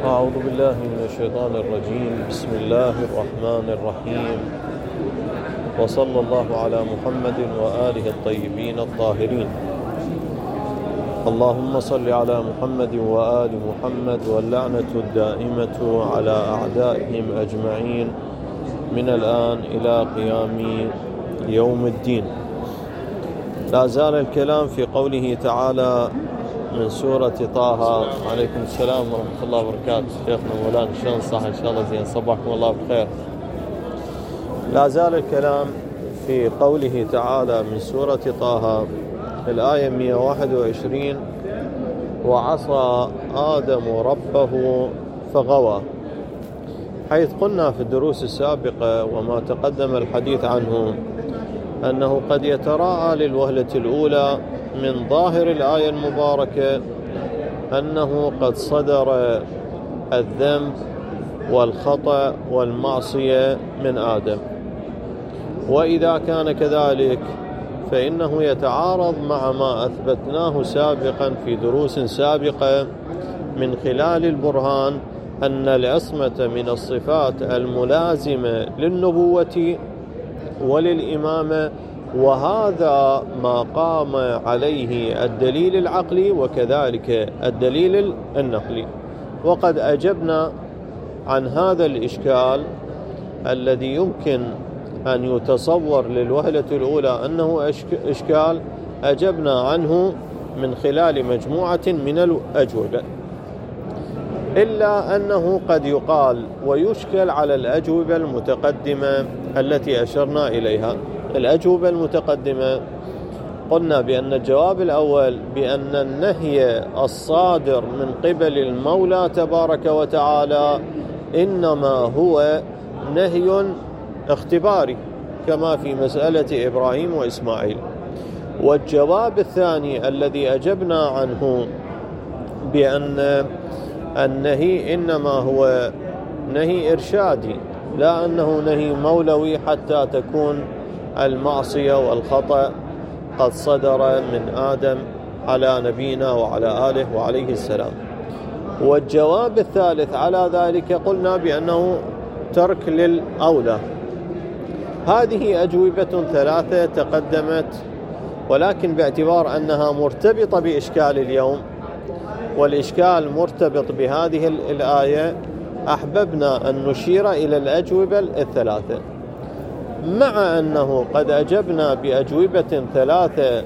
أعوذ بالله من الشيطان الرجيم. بسم الله الرحمن الرحيم، وصلى الله على محمد وآله الطيبين الطاهرين. اللهم صل على محمد وآل محمد، واللعنة الدائمة على أعدائهم أجمعين من الآن إلى قيام يوم الدين. لا زال الكلام في قوله تعالى من سورة طه. عليكم السلام ورحمة الله وبركاته. شيخنا مولانا شلون صح؟ إن شاء الله زين، صبحكم الله بالخير. لا زال الكلام في قوله تعالى من سورة طه الآية 121: وعصى آدم ربه فغوى، حيث قلنا في الدروس السابقة وما تقدم الحديث عنه أنه قد يتراءى للوهلة الأولى من ظاهر الآية المباركة أنه قد صدر الذنب والخطأ والمعصية من آدم، وإذا كان كذلك فإنه يتعارض مع ما أثبتناه سابقا في دروس سابقة من خلال البرهان أن العصمة من الصفات الملازمة للنبوة وللإمامة، وهذا ما قام عليه الدليل العقلي وكذلك الدليل النقلي. وقد أجبنا عن هذا الإشكال الذي يمكن أن يتصور للوهلة الأولى أنه إشكال، أجبنا عنه من خلال مجموعة من الأجوبة، إلا أنه قد يقال ويشكل على الأجوبة المتقدمة التي أشرنا إليها. الأجوبة المتقدمة قلنا بأن الجواب الأول بأن النهي الصادر من قبل المولى تبارك وتعالى إنما هو نهي اختباري كما في مسألة إبراهيم وإسماعيل. والجواب الثاني الذي أجبنا عنه بأن النهي إنما هو نهي إرشادي، لا أنه نهي مولوي حتى تكون المعصية والخطأ قد صدر من آدم على نبينا وعلى آله وعليه السلام. والجواب الثالث على ذلك قلنا بأنه ترك للأولى. هذه أجوبة ثلاثة تقدمت، ولكن باعتبار أنها مرتبطة بإشكال اليوم والإشكال مرتبط بهذه الآية أحببنا أن نشير إلى الأجوبة الثلاثة، مع أنه قد أجبنا بأجوبة ثلاثة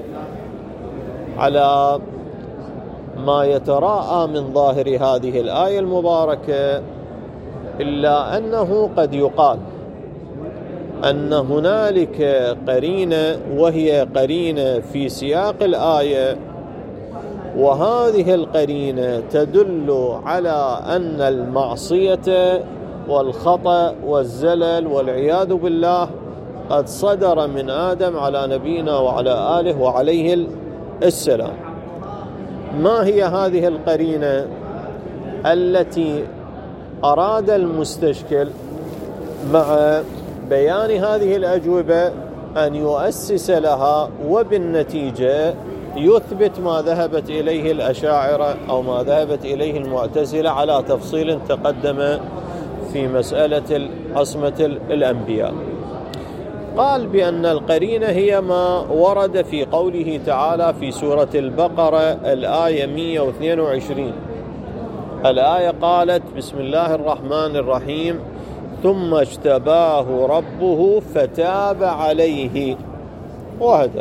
على ما يتراءى من ظاهر هذه الآية المباركة، إلا أنه قد يقال أن هنالك قرينة وهي قرينة في سياق الآية، وهذه القرينة تدل على أن المعصية والخطأ والزلل والعياذ بالله قد صدر من آدم على نبينا وعلى آله وعليه السلام. ما هي هذه القرينة التي أراد المستشكل مع بيان هذه الأجوبة أن يؤسس لها، وبالنتيجة يثبت ما ذهبت إليه الأشاعرة أو ما ذهبت إليه المعتزلة على تفصيل تقدم في مسألة عصمة الأنبياء؟ قال بأن القرينة هي ما ورد في قوله تعالى في سورة البقرة الآية 122. الآية قالت: بسم الله الرحمن الرحيم: ثم اجتباه ربه فتاب عليه. وهذا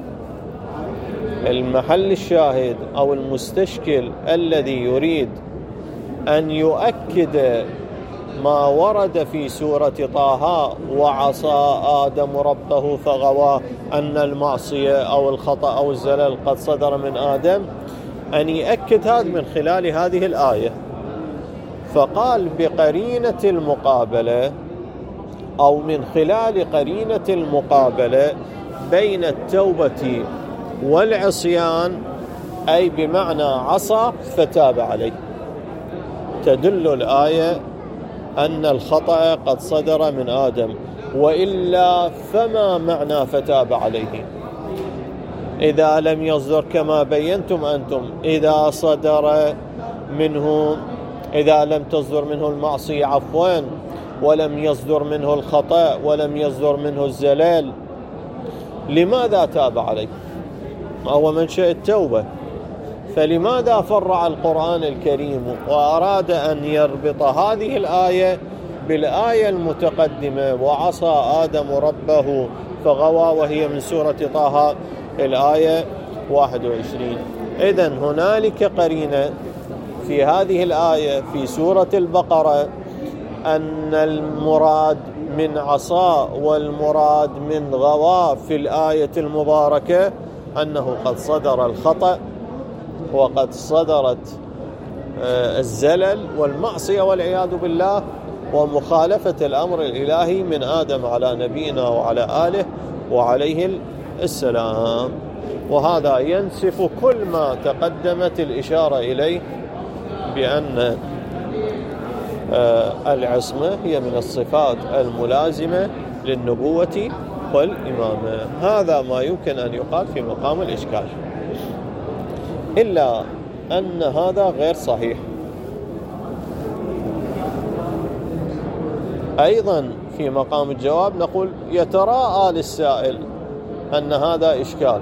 المحل الشاهد أو المستشكل الذي يريد أن يؤكد ما ورد في سورة طه: وعصى آدم ربه فغوى، أن المعصية أو الخطأ أو الزلل قد صدر من آدم، أن يأكد هذا من خلال هذه الآية. فقال بقرينة المقابلة أو من خلال قرينة المقابلة بين التوبة والعصيان، أي بمعنى عصى فتاب عليه، تدل الآية أن الخطأ قد صدر من آدم، وإلا فما معنى فتاب عليه إذا لم يصدر كما بينتم أنتم؟ إذا صدر منه إذا لم تصدر منه المعصية عفوا، ولم يصدر منه الخطأ، ولم يصدر منه الزلال، لماذا تاب عليه؟ هو منشأ التوبة. فلماذا فرع القرآن الكريم وأراد أن يربط هذه الآية بالآية المتقدمة وعصى آدم ربه فغوى، وهي من سورة طه الآية 21؟ إذن هنالك قرينة في هذه الآية في سورة البقرة أن المراد من عصى والمراد من غوى في الآية المباركة أنه قد صدر الخطأ، وقد صدرت الزلل والمعصية والعياذ بالله، ومخالفة الأمر الإلهي من آدم على نبينا وعلى آله وعليه السلام. وهذا ينسف كل ما تقدمت الإشارة إليه بأن العصمة هي من الصفات الملازمة للنبوة والإمامة. هذا ما يمكن أن يقال في مقام الإشكال، إلا أن هذا غير صحيح. أيضا في مقام الجواب نقول يتراءى للسائل أن هذا إشكال.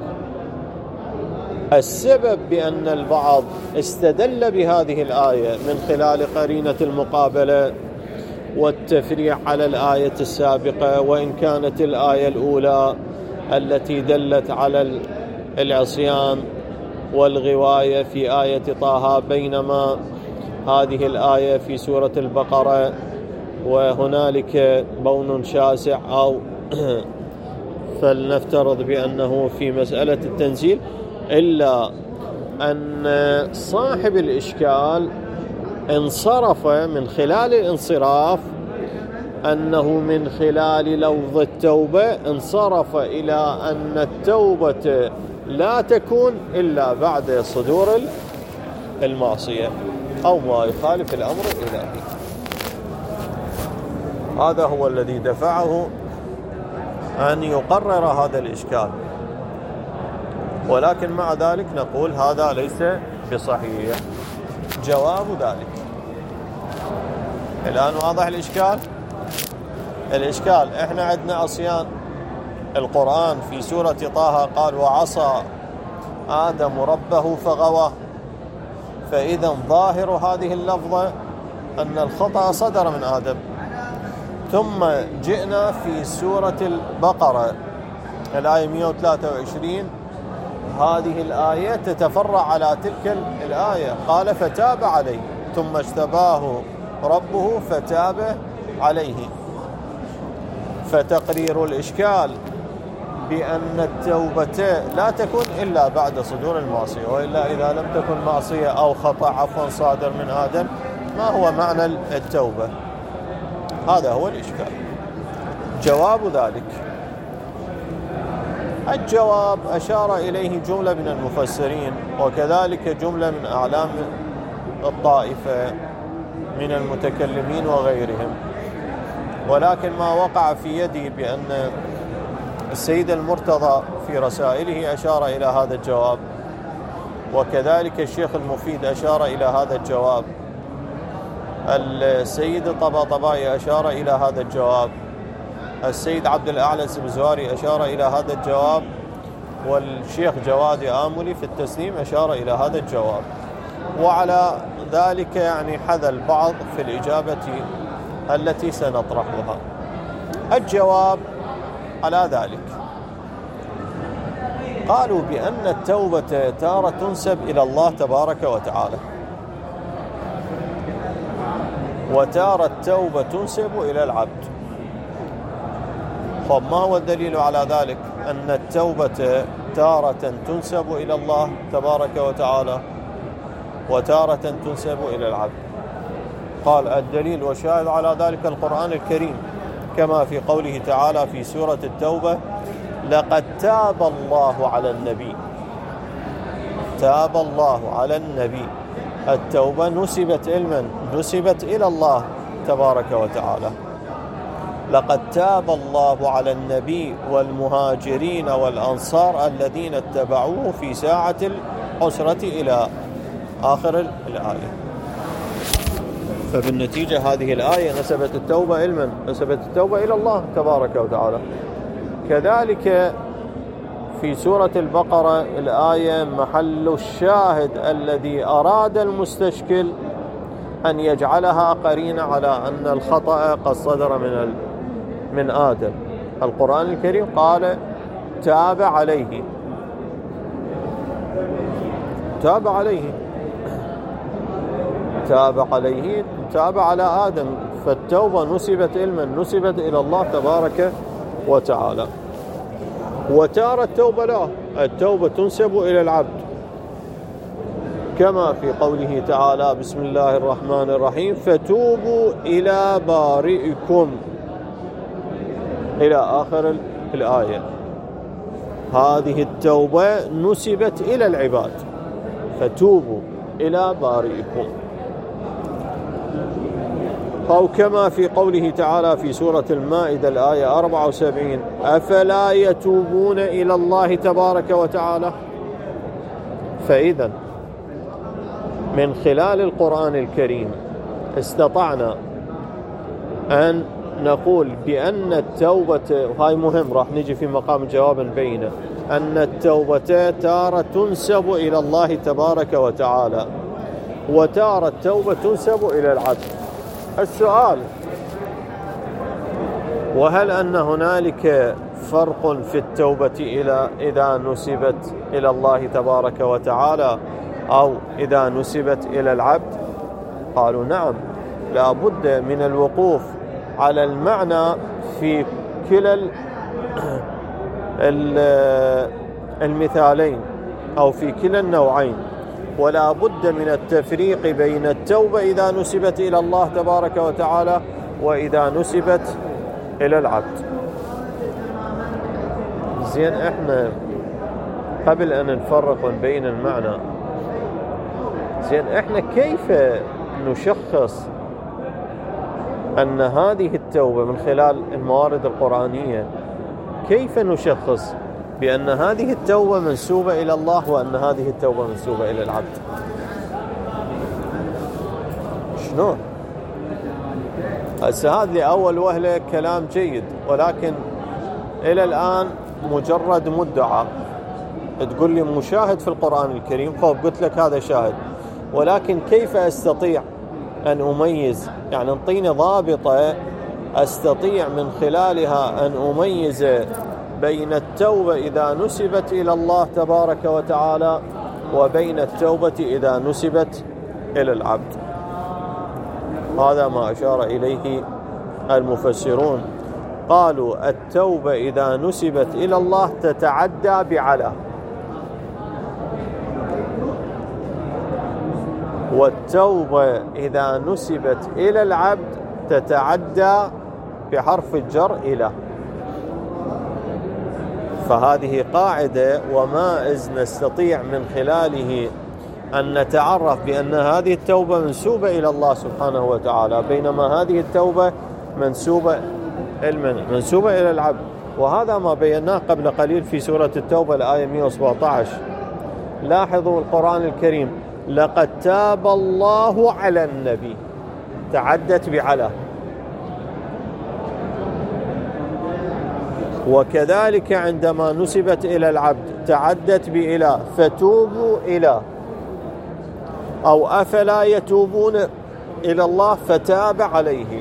السبب بأن البعض استدل بهذه الآية من خلال قرينة المقابلة والتفريع على الآية السابقة، وإن كانت الآية الأولى التي دلت على العصيان والغواية في آية طه، بينما هذه الآية في سورة البقرة وهنالك بون شاسع، أو فلنفترض بأنه في مسألة التنزيل، إلا أن صاحب الإشكال انصرف من خلال الانصراف، أنه من خلال لفظ التوبة انصرف إلى أن التوبة لا تكون إلا بعد صدور المعصية أو ما يخالف الأمر الإلهي. هذا هو الذي دفعه أن يقرر هذا الإشكال، ولكن مع ذلك نقول هذا ليس بصحيح. جواب ذلك الآن واضح الإشكال. الإشكال إحنا عندنا عصيان، القرآن في سورة طه قال وعصى آدم ربه فغوى، فإذا ظاهر هذه اللفظة أن الخطأ صدر من آدم. ثم جئنا في سورة البقرة الآية 123، هذه الآية تتفرع على تلك الآية، قال فتاب عليه، ثم اجتباه ربه فتاب عليه. فتقرير الإشكال بأن التوبة لا تكون إلا بعد صدور المعصية، وإلا إذا لم تكن معصية أو خطأ عفوا صادر من آدم، ما هو معنى التوبة؟ هذا هو الإشكال. جواب ذلك، الجواب أشار إليه جملة من المفسرين، وكذلك جملة من أعلام الطائفة من المتكلمين وغيرهم، ولكن ما وقع في يدي بأن السيد المرتضى في رسائله أشار إلى هذا الجواب، وكذلك الشيخ المفيد أشار إلى هذا الجواب، السيد الطباطبائي أشار إلى هذا الجواب، السيد عبد الأعلى السبزواري أشار إلى هذا الجواب، والشيخ جواد آملي في التسليم أشار إلى هذا الجواب. وعلى ذلك يعني حذى البعض في الإجابة التي سنطرحها. الجواب على ذلك، قالوا بأن التوبة تارة تنسب إلى الله تبارك وتعالى، وتارة التوبة تنسب إلى العبد. طب ما هو الدليل على ذلك أن التوبة تارة تنسب إلى الله تبارك وتعالى وتارة تنسب إلى العبد؟ قال الدليل وشاهد على ذلك القرآن الكريم، كما في قوله تعالى في سورة التوبة لقد تاب الله على النبي. تاب الله على النبي، التوبة نسبت إلى الله تبارك وتعالى. لقد تاب الله على النبي والمهاجرين والأنصار الذين اتبعوه في ساعة العسرة إلى آخر الآية. فبالنتيجة هذه الآية نسبت التوبة إلى نسبت التوبة إلى الله تبارك وتعالى. كذلك في سورة البقرة الآية محل الشاهد الذي أراد المستشكل أن يجعلها قرينة على أن الخطأ قد صدر من آدم. القرآن الكريم قال تاب عليه، تاب عليه، تاب عليه، تاب على آدم، فالتوبة نسبت نسبت إلى الله تبارك وتعالى. وتارة التوبة لا، التوبة تنسب إلى العبد كما في قوله تعالى بسم الله الرحمن الرحيم فتوبوا إلى بارئكم إلى آخر الآية. هذه التوبة نسبت إلى العباد، فتوبوا إلى بارئكم. أو كما في قوله تعالى في سورة المائدة الآية 74 أفلا يتوبون إلى الله تبارك وتعالى. فإذا من خلال القرآن الكريم استطعنا أن نقول بأن التوبة، وهي مهم راح نجي في مقام جواب بينه، أن التوبة تارة تنسب إلى الله تبارك وتعالى وتارة التوبة تنسب إلى العبد. السؤال: وهل أن هنالك فرق في التوبة إذا نسبت إلى الله تبارك وتعالى أو إذا نسبت إلى العبد؟ قالوا نعم، لا بد من الوقوف على المعنى في كلا المثالين أو في كلا النوعين، ولا بد من التفريق بين التوبة إذا نسبت إلى الله تبارك وتعالى وإذا نسبت إلى العبد. زين، احنا قبل أن نفرق بين المعنى، زين احنا كيف نشخص أن هذه التوبة من خلال الموارد القرآنية؟ كيف نشخص بأن هذه التوبة منسوبة إلى الله وأن هذه التوبة منسوبة إلى العبد؟ شنو؟ هسه هذا لأول وهلة كلام جيد، ولكن إلى الآن مجرد مدعى. تقول لي مشاهد في القرآن الكريم، طيب قلت لك هذا شاهد، ولكن كيف أستطيع أن أميز؟ يعني انطيني ضابطة أستطيع من خلالها أن أميز بين التوبة إذا نسبت إلى الله تبارك وتعالى وبين التوبة إذا نسبت إلى العبد. هذا ما أشار إليه المفسرون، قالوا التوبة إذا نسبت إلى الله تتعدى بعلى، والتوبة إذا نسبت إلى العبد تتعدى بحرف الجر إلى. فهذه قاعدة ومائز نستطيع من خلاله أن نتعرف بأن هذه التوبة منسوبة إلى الله سبحانه وتعالى، بينما هذه التوبة منسوبة إلى العبد. وهذا ما بيناه قبل قليل في سورة التوبة الآية 117. لاحظوا القرآن الكريم: لقد تاب الله على النبي، تعدت بعلى. وكذلك عندما نسبت إلى العبد تعدت بإله، فتوبوا إلى، أو أفلا يتوبون إلى الله فتاب عليه.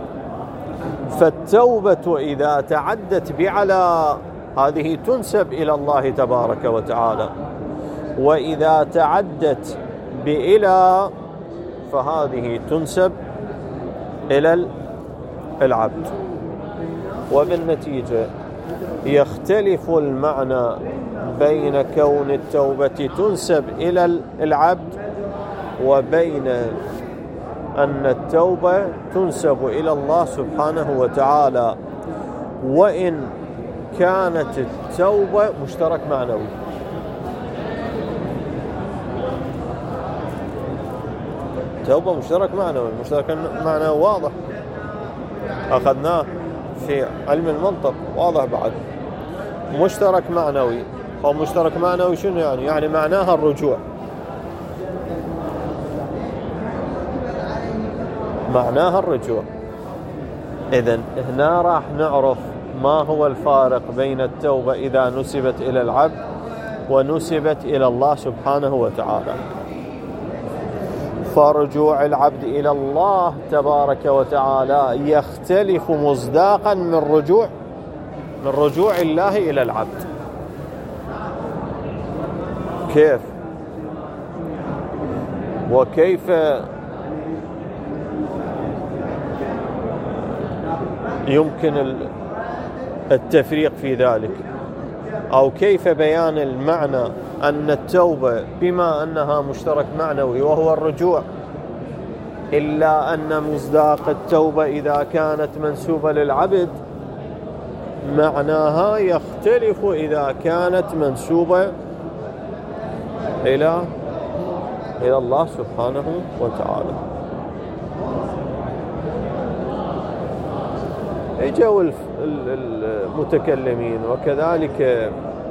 فالتوبة إذا تعدت بعلى هذه تنسب إلى الله تبارك وتعالى، وإذا تعدت بإلى فهذه تنسب إلى العبد. وبالنتيجة يختلف المعنى بين كون التوبة تنسب إلى العبد وبين أن التوبة تنسب إلى الله سبحانه وتعالى، وإن كانت التوبة مشترك معنوي. التوبة مشترك معنوي، مشترك معنوي واضح أخذناه في علم المنطق، واضح بعد. مشترك معنوي، أو مشترك معنوي شنو يعني؟ يعني معناها الرجوع. معناها الرجوع. إذن هنا راح نعرف ما هو الفارق بين التوبة إذا نسبت إلى العبد ونسبت إلى الله سبحانه وتعالى. فرجوع العبد إلى الله تبارك وتعالى يختلف مصداقا من رجوع الله إلى العبد. كيف؟ وكيف يمكن التفريق في ذلك، أو كيف بيان المعنى أن التوبة بما أنها مشترك معنوي وهو الرجوع، إلا أن مصداق التوبة إذا كانت منسوبة للعبد معناها يختلف إذا كانت منسوبة إلى الله سبحانه وتعالى. اجوا المتكلمين وكذلك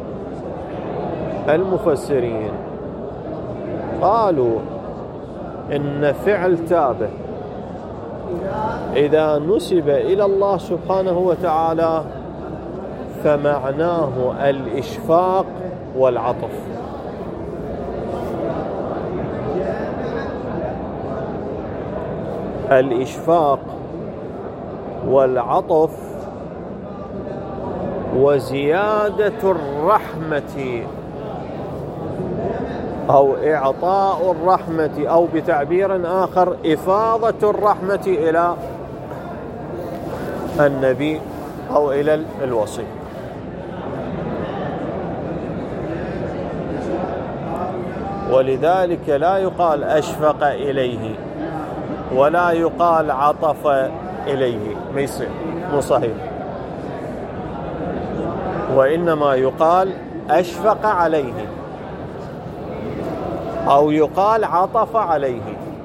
المفسرين قالوا إن فعل تابه إذا نسب إلى الله سبحانه وتعالى فمعناه الإشفاق والعطف. الإشفاق والعطف وزيادة الرحمة أو إعطاء الرحمة، أو بتعبير آخر إفاضة الرحمة إلى النبي أو إلى الوصي. ولذلك لا يقال أشفق إليه ولا يقال عطف إليه، ما يصير، مو صحيح. وإنما يقال أشفق عليه أو يقال عطف عليه.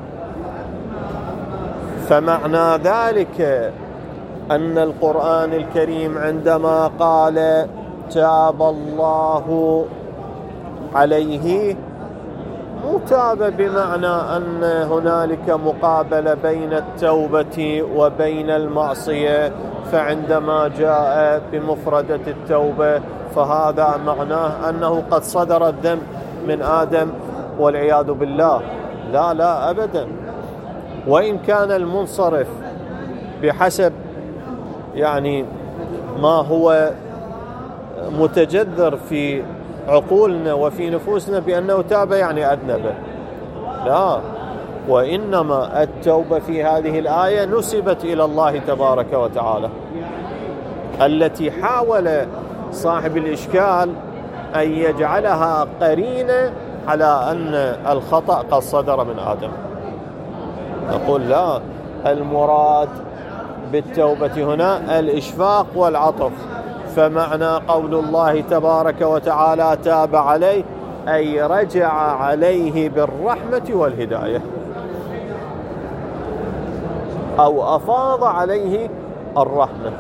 فمعنى ذلك أن القرآن الكريم عندما قال تاب الله عليه مو تاب بمعنى أن هنالك مقابلة بين التوبة وبين المعصية، فعندما جاء بمفردة التوبة فهذا معناه أنه قد صدر الذنب من آدم والعياذ بالله. لا لا أبدا. وإن كان المنصرف بحسب يعني ما هو متجذر في عقولنا وفي نفوسنا بأنه تاب يعني أذنب، لا، وإنما التوبة في هذه الآية نسبت إلى الله تبارك وتعالى، التي حاول صاحب الإشكال أن يجعلها قرينة على أن الخطأ قد صدر من آدم. نقول لا، المراد بالتوبة هنا الإشفاق والعطف. فمعنى قول الله تبارك وتعالى تاب عليه أي رجع عليه بالرحمة والهداية، أو أفاض عليه الرحمة.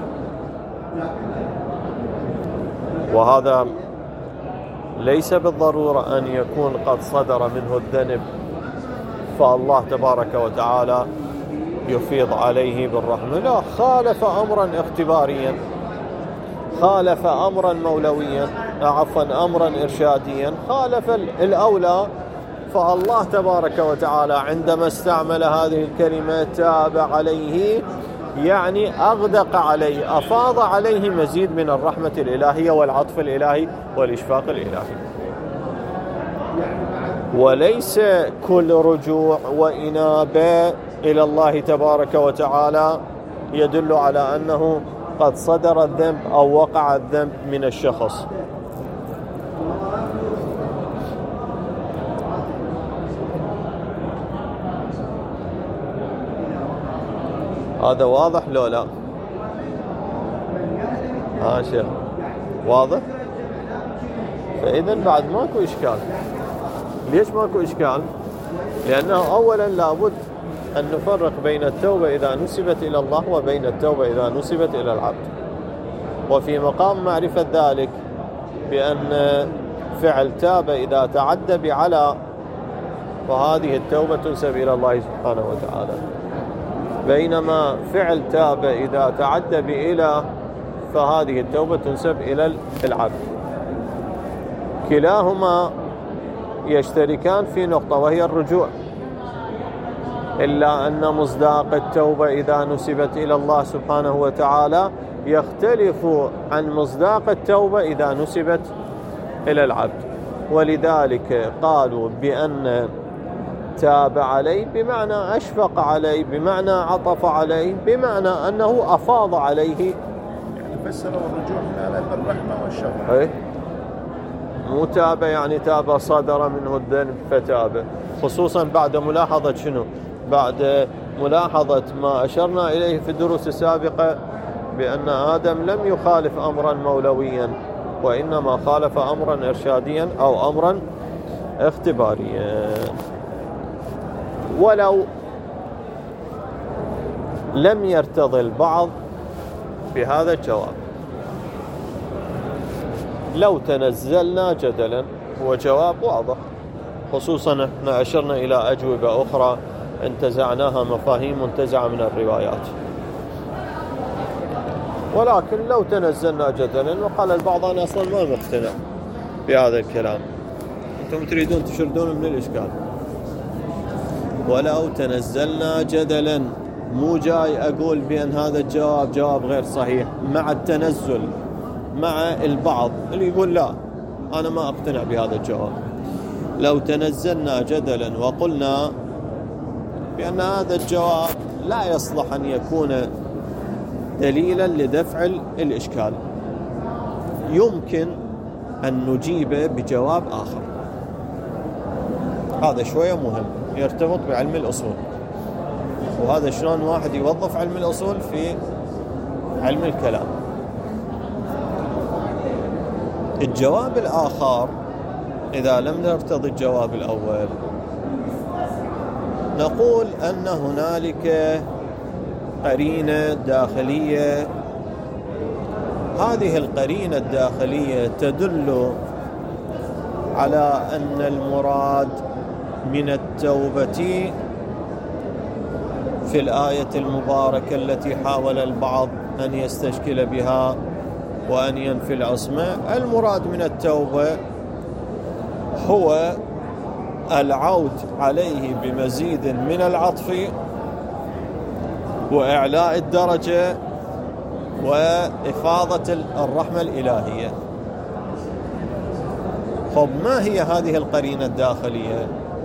وهذا ليس بالضرورة أن يكون قد صدر منه الذنب فالله تبارك وتعالى يفيض عليه بالرحمة، لا، خالف أمرا اختباريا، خالف أمرا مولويا، عفوا أمرا إرشاديا، خالف الأولى. فالله تبارك وتعالى عندما استعمل هذه الكلمة تاب عليه يعني أغدق عليه، أفاض عليه مزيد من الرحمة الإلهية والعطف الإلهي والإشفاق الإلهي. وليس كل رجوع وإنابة إلى الله تبارك وتعالى يدل على أنه قد صدر الذنب أو وقع الذنب من الشخص. هذا واضح لو لا؟ شيخ واضح؟ فإذن بعد ماكو إشكال. ليش ماكو إشكال؟ لأنه أولا لابد أن نفرق بين التوبة إذا نسبت إلى الله وبين التوبة إذا نسبت إلى العبد. وفي مقام معرفة ذلك بأن فعل تاب إذا تعدى بعلى فهذه التوبة تنسب إلى الله سبحانه وتعالى. بينما فعل تاب إذا تعدى بإلى فهذه التوبة تنسب إلى العبد. كلاهما يشتركان في نقطة وهي الرجوع، إلا أن مصداق التوبة إذا نسبت إلى الله سبحانه وتعالى يختلف عن مصداق التوبة إذا نسبت إلى العبد. ولذلك قالوا بأن تاب عليه بمعنى أشفق عليه، بمعنى عطف عليه، بمعنى أنه أفاض عليه. فسروا الرجوع هنا بالرحمة والشفقة. مو تاب يعني تاب صدر منه الذنب فتاب، خصوصا بعد ملاحظة شنو؟ بعد ملاحظة ما أشرنا إليه في الدروس السابقة بأن آدم لم يخالف أمرا مولويا، وإنما خالف أمرا إرشاديا أو أمرا اختباريا. ولو لم يرتضي البعض بهذا الجواب، لو تنزلنا جدلا، هو جواب واضح، خصوصا احنا أشرنا إلى أجوبة أخرى انتزعناها مفاهيم منتزعة من الروايات. ولكن لو تنزلنا جدلا وقال البعض أنا أصلا ما مقتنع بهذا الكلام، أنتم تريدون تشردون من الإشكال. ولو تنزلنا جدلا، مو جاي أقول بأن هذا الجواب جواب غير صحيح مع التنزل مع البعض اللي يقول لا أنا ما أقتنع بهذا الجواب. لو تنزلنا جدلا وقلنا بأن هذا الجواب لا يصلح أن يكون دليلا لدفع الإشكال، يمكن أن نجيب بجواب آخر. هذا شوية مهم يرتبط بعلم الأصول، وهذا شلون واحد يوظف علم الأصول في علم الكلام. الجواب الآخر إذا لم نرتضي الجواب الأول نقول أن هنالك قرينة داخلية، هذه القرينة الداخلية تدل على أن المراد من التوبة في الآية المباركة التي حاول البعض أن يستشكل بها وأن ينفي العصمة، المراد من التوبة هو العود عليه بمزيد من العطف وإعلاء الدرجة وإفاضة الرحمة الإلهية. خب ما هي هذه القرينة الداخلية؟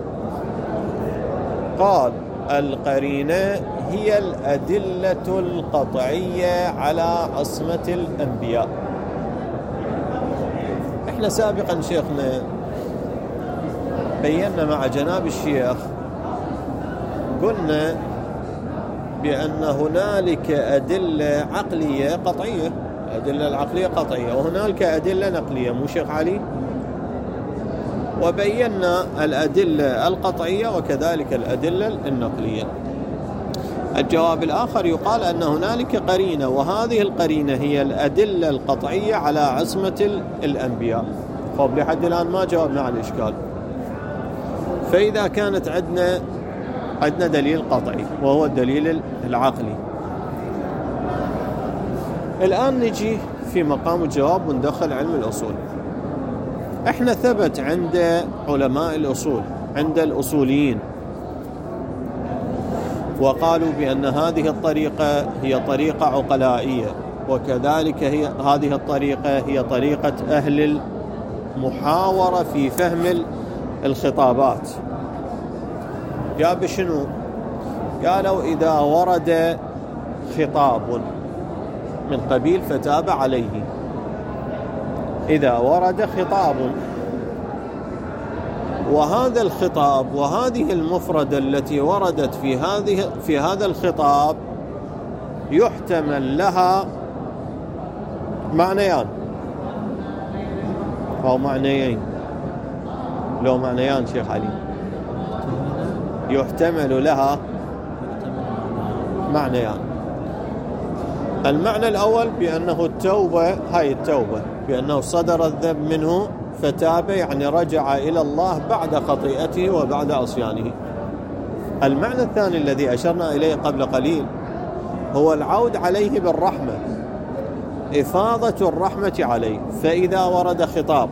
قال القرينة هي الأدلة القطعية على عصمة الأنبياء. احنا سابقا شيخنا بينا مع جناب الشيخ، قلنا بأن هنالك أدلة عقلية قطعية، أدلة العقلية قطعية، وهنالك أدلة نقلية، مو شيخ علي؟ وبينا الأدلة القطعية وكذلك الأدلة النقلية. الجواب الآخر يقال أن هنالك قرينة، وهذه القرينة هي الأدلة القطعية على عصمة الأنبياء. طب لحد الآن ما جاوبنا عن الإشكال. فإذا كانت عندنا دليل قطعي وهو الدليل العقلي، الآن نجي في مقام الجواب وندخل علم الأصول. احنا ثبت عند علماء الأصول، عند الأصوليين، وقالوا بأن هذه الطريقة هي طريقة عقلائية، وكذلك هذه الطريقة هي طريقة أهل المحاورة في فهم الخطابات. جاب شنو؟ قالوا إذا ورد خطاب من قبيل فتاب عليه، إذا ورد خطاب، وهذا الخطاب وهذه المفردة التي وردت في هذا الخطاب يحتمل لها معنيان أو معنيين، لو معنيان شيخ علي، يحتمل لها معنيان. المعنى الأول بأنه التوبة، هاي التوبة بأنه صدر الذنب منه فتاب، يعني رجع إلى الله بعد خطيئته وبعد عصيانه. المعنى الثاني الذي أشرنا إليه قبل قليل هو العود عليه بالرحمة، إفاضة الرحمة عليه. فإذا ورد خطاب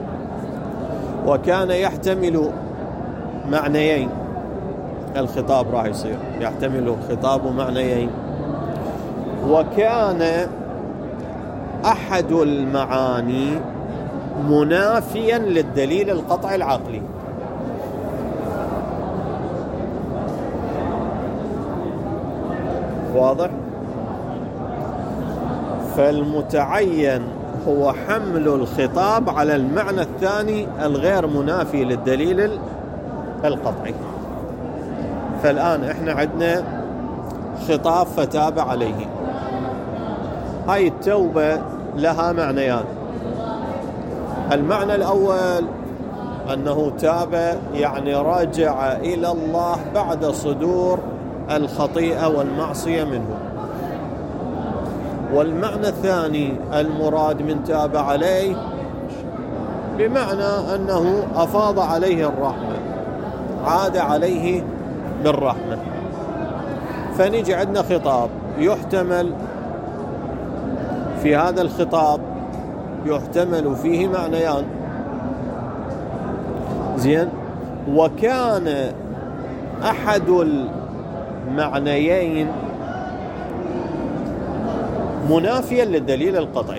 وكان يحتمل معنيين، الخطاب راح يصير يحتمل خطاب معنيين، وكان أحد المعاني منافيا للدليل القطعي العقلي، واضح؟ فالمتعين هو حمل الخطاب على المعنى الثاني الغير منافي للدليل القطعي. فالآن احنا عندنا خطاب فتاب عليه، هاي التوبة لها معنيان. المعنى الأول أنه تاب يعني رجع إلى الله بعد صدور الخطيئة والمعصية منه. والمعنى الثاني المراد من تاب عليه بمعنى أنه أفاض عليه الرحمة، عاد عليه بالرحمة. فنجي عندنا خطاب يحتمل، في هذا الخطاب يحتمل فيه معنيان، زين. وكان أحد المعنيين منافيا للدليل القطعي.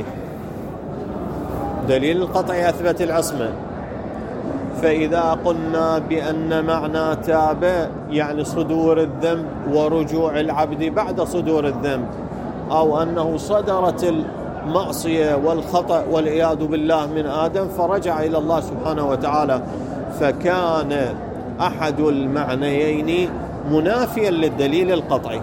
دليل القطعي أثبت العصمة، فإذا قلنا بأن معنى تاب يعني صدور الذنب ورجوع العبد بعد صدور الذنب، أو أنه صدرت المعصية والخطأ والعياذ بالله من آدم فرجع إلى الله سبحانه وتعالى، فكان أحد المعنيين منافيا للدليل القطعي.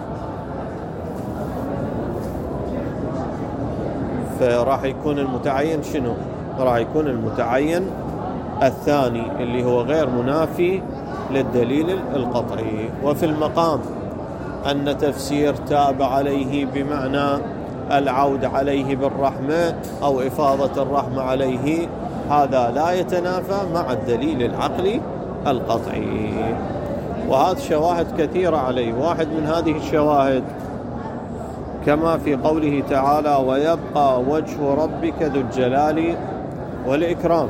فراح يكون المتعين شنو؟ راح يكون المتعين الثاني اللي هو غير منافي للدليل القطعي. وفي المقام أن تفسير تاب عليه بمعنى العود عليه بالرحمة أو إفاضة الرحمة عليه، هذا لا يتنافى مع الدليل العقلي القطعي. وهذه شواهد كثيرة عليه. واحد من هذه الشواهد كما في قوله تعالى: ويبقى وجه ربك ذو الجلال والإكرام.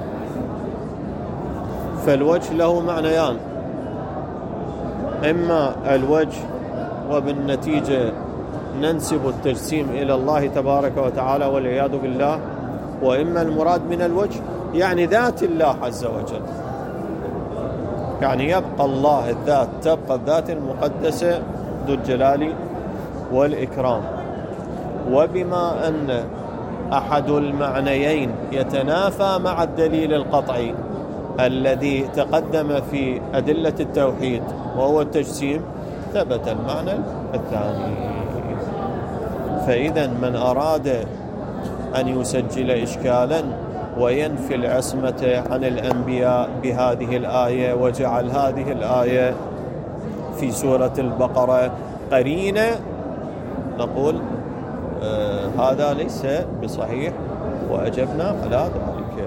فالوجه له معنيان، إما الوجه وبالنتيجة ننسب التجسيم إلى الله تبارك وتعالى والعياذ بالله، وإما المراد من الوجه يعني ذات الله عز وجل، يعني يبقى الله الذات، تبقى الذات المقدسة ذو الجلال والإكرام. وبما أن أحد المعنيين يتنافى مع الدليل القطعي الذي تقدم في أدلة التوحيد وهو التجسيم، ثبت المعنى الثاني. فإذا من أراد أن يسجل إشكالا وينفي العصمة عن الأنبياء بهذه الآية وجعل هذه الآية في سورة البقرة قرينة، نقول هذا ليس بصحيح، وأجبنا على ذلك.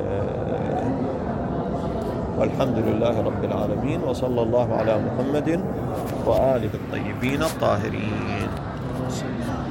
والحمد لله رب العالمين، وصلى الله على محمد وآله الطيبين الطاهرين.